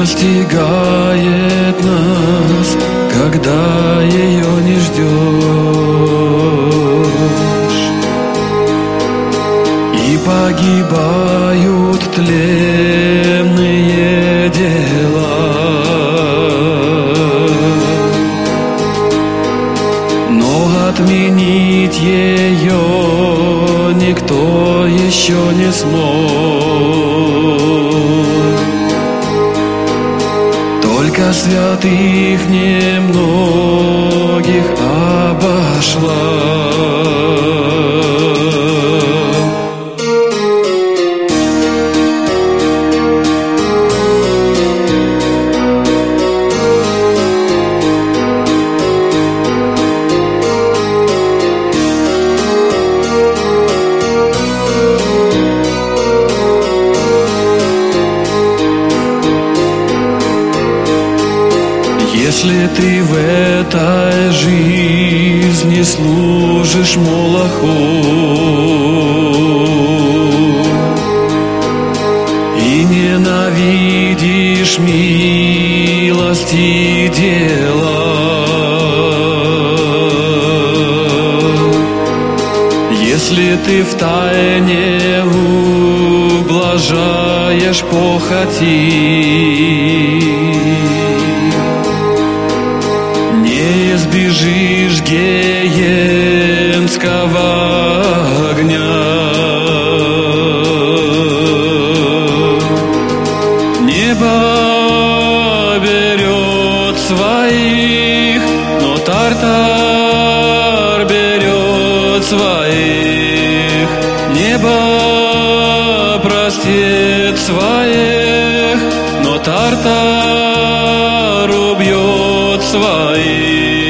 настигает нас, когда ее не ждешь, и погибают тленные дела. Но отменить ее никто еще не смог. Только святых немногих обошла. Если ты в этой жизни служишь Молоху и ненавидишь милости дела, если ты в тайне ублажаешь похоти, избежишь гиенского огня. Небо берет своих, но Тартар берет своих. Небо простит своих, но Тартар убьет своих.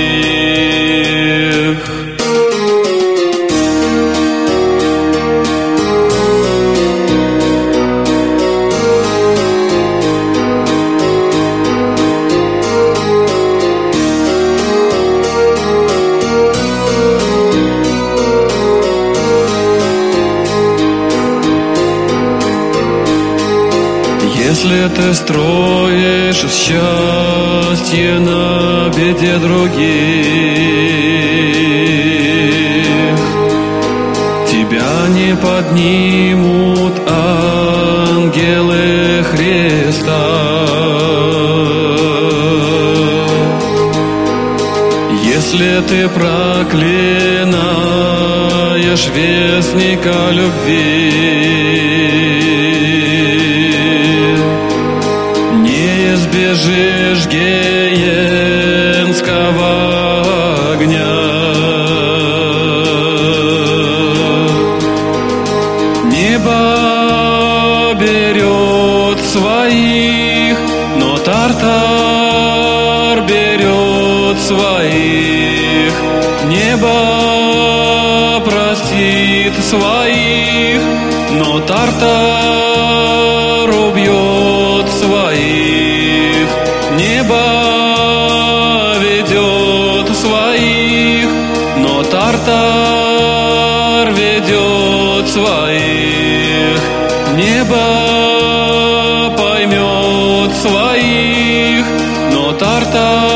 Если ты строишь счастье на беде других, тебя не поднимут ангелы Христа. Если ты проклинаешь вестника любви, избежишь гиенского огня. Небо берет своих, но Тартар берет своих. Небо простит своих, но Тартар убьет своих. Небо ведет своих, но Тартар ведет своих. Небо поймет своих, но Тартар